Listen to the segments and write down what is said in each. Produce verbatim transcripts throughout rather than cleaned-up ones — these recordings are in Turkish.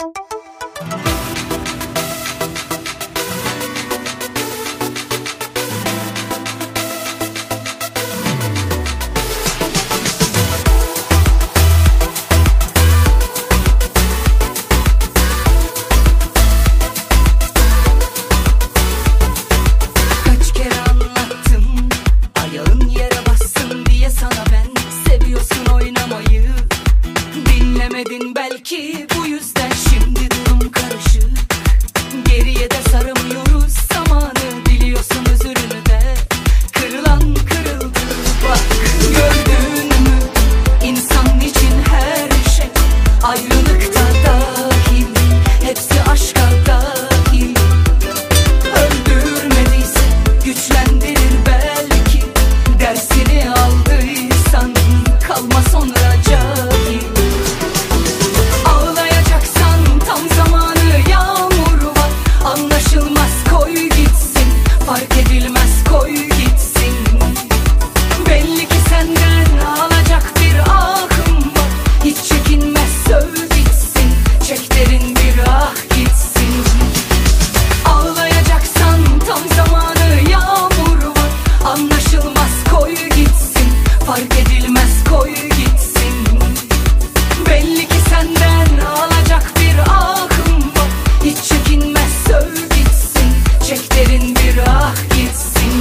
Belki bu yüzden şimdi durum karışık. Geriye de saramıyoruz zamanı, diliyorsun özürünü de. Kırılan kırıldı bak, gördün mü? İnsan için her şey ayrılıkta dahil, hepsi aşka dahil. Öldürmediyse güçlendirir belki, dersini aldıysan kalma sonra cahil. Fark edilmez koy gitsin. Belli ki senden alacak bir ahım var. Hiç çekinmez söv bitsin. Çek derin bir ah gitsin. Ağlayacaksan tam zamanı, yağmur var. Anlaşılmaz koy gitsin. Fark edilmez koy gitsin. Belli ki senden alacak bir ahım var. Hiç çekinmez söv bitsin. Çek derin bir ah gitsin.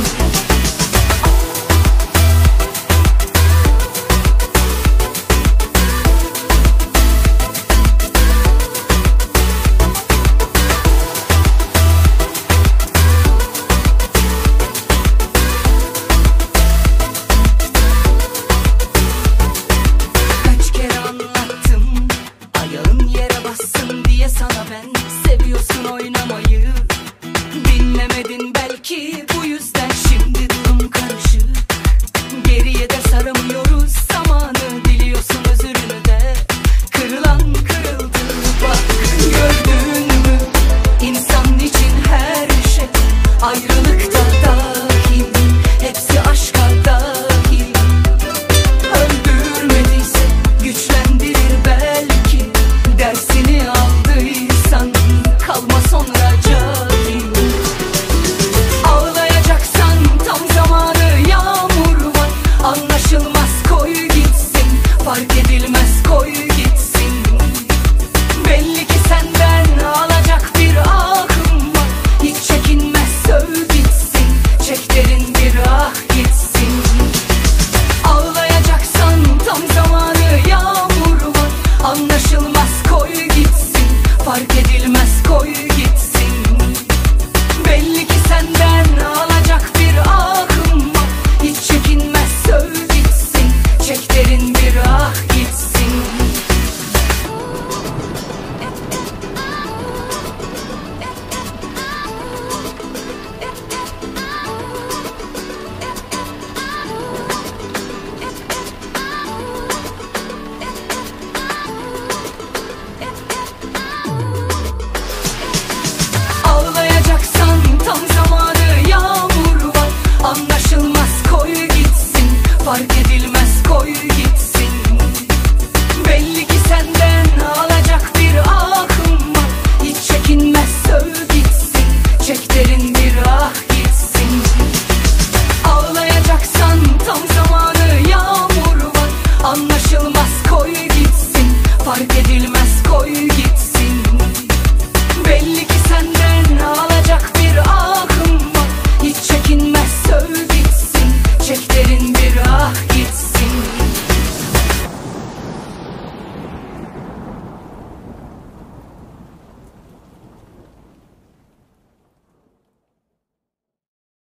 Kaç kere anlattım, ayağın yere bassın diye sana ben. Seviyorsun oynamayı, dinlemedin belki bu yüzden şimdi durum karışık. Geriye de saramıyoruz zamanı, diliyorsun özürünü de. Kırılan kırıldı bak, gördün mü? İnsan için her şey ayrılıkta dahil, hepsi aşka dahil. Öldürmediyse güçlendirir belki, dersini aldıysan kalma sonra cahil. Anlaşılmaz koy gitsin. Fark edilmez koy gitsin. Belli ki senden alacak bir ahım var. Hiç çekinmez söv bitsin. Çek derin bir ah gitsin. Ağlayacaksan tam zamanı, yağmur var. Anlaşılmaz koy gitsin. Fark edilmez koy